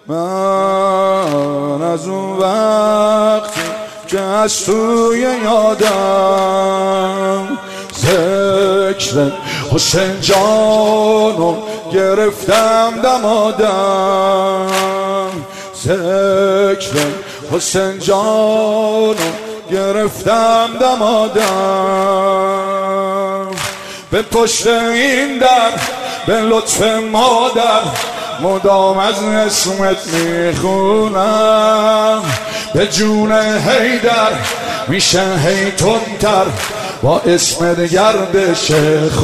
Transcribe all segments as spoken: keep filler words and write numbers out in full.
من از اون وقتی که از توی یادم ذکر حسین جانو گرفتم دمادم، ذکر حسین جانو گرفتم دمادم. به پشت این در به لطف مادر مدام از اسمت میخونم، به جون حیدر میشه هی تندتر با اسمت گردش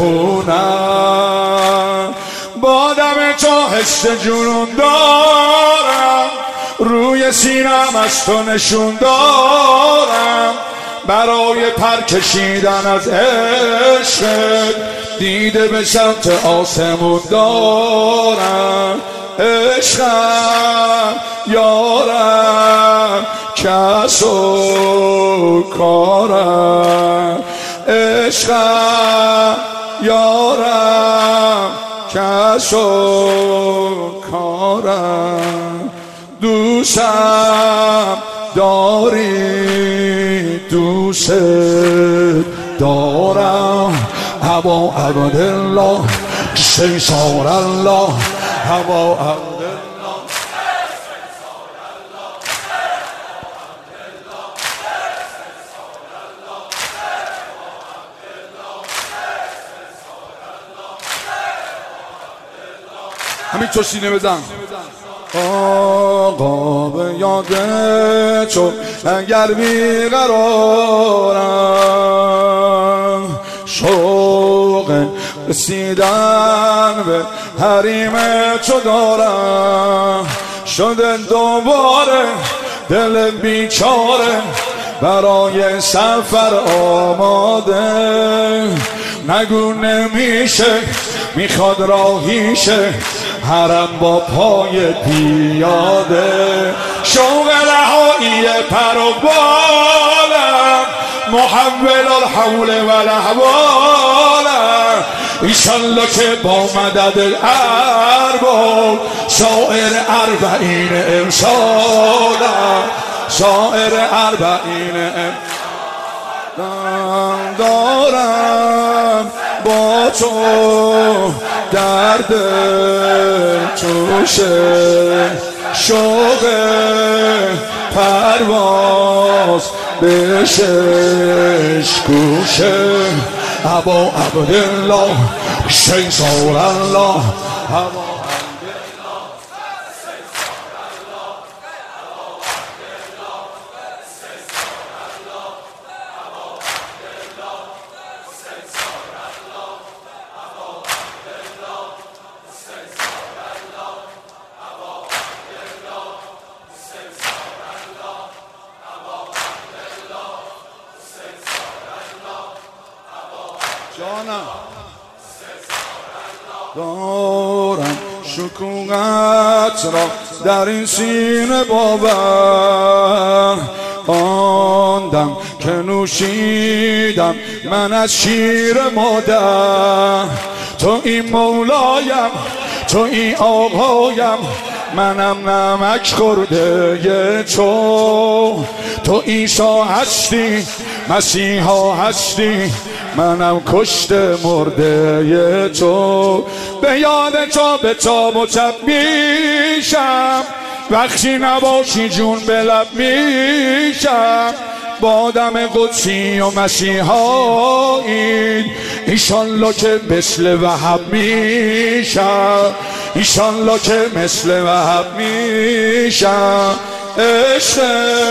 خونم. با دم تو حس جنون دارم، روی سینم از تو نشون دارم، برای پر کشیدن از عشقت دیده به سمت آسمون دارم. عشقم یارم کس و کارم، عشقم یارم کس و کارم. دوستم داری دوست دارم، ابا عبدالله سیسار الله، ابا عبدالله. همین تو سینه بزن. آقا به یاد تو اگر بیقرارم، شوق رسیدن به حریم تو دارم. شده دوباره دل بیچاره برای سفر آماده، نگو نمیشه میخواد راهیشه حرم با پای پیاده. شوق رهایی پر و بالم، محول الحول و الاحوالم. ایشالله که با مدد الارباب سایر اربعین امسالم، سایر اربعین امسالم دارم با تو درد توشه. شوق پرواز به شش گوشه، ابا عبدالله سیسار الله، ابا جانم دارم شکوهت را در این سینه باور، آندم که نوشیدم من از شیر مادر. تو این مولایم تو این آقایم، منم نمک خورده ی تو. تو عیسی هستی مسیحا هستی، منم کشته مرده ی تو. به یاد تو به تا مچب میشم، وقتی نباشی جون به لب میشم. با دم قدسی و مسیحایی ایشالله که مثل وهب میشم، ایشالله که مثل وهب میشم. عشق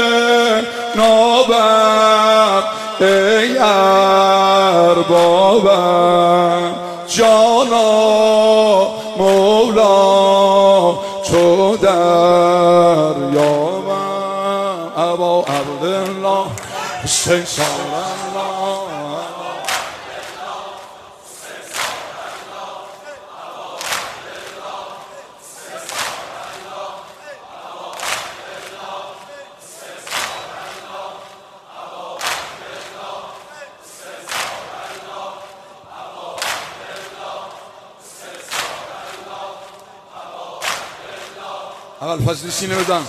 نابم ای اربابم، جانا مولا تو دریابم. ابا عبدالله سیسار الله، اول فصلی سینه بزن.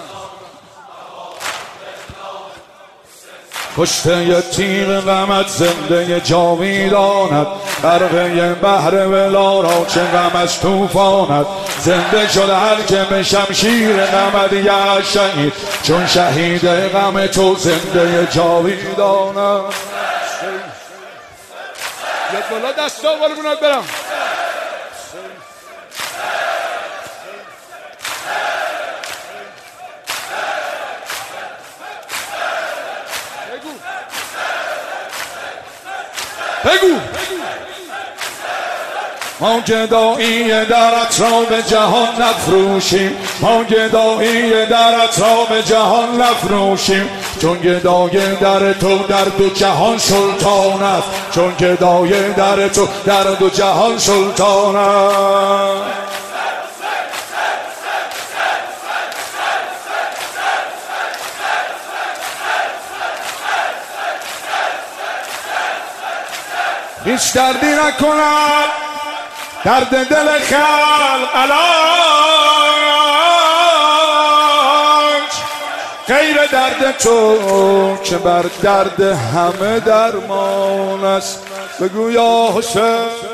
کشته یتیم غمت زنده جاویدانت، غرقه بحر ولا چه غم از طوفانت. زنده شد هر که به شمشیر غمت یه شهید، چون شهید غم تو زنده جاویدانت. یاد بالا دستا بالا بونات برم. بگو ما گدایی در اطراف جهان نفروشیم، ما گدایی در اطراف جهان نفروشیم، چون گدای در تو در دو جهان سلطان است، چون گدای در تو در دو جهان سلطان است. هیچ دردی نکند درد دل خلق علاج، غیر درد تو که بر درد همه درمان است. بگو یا حسین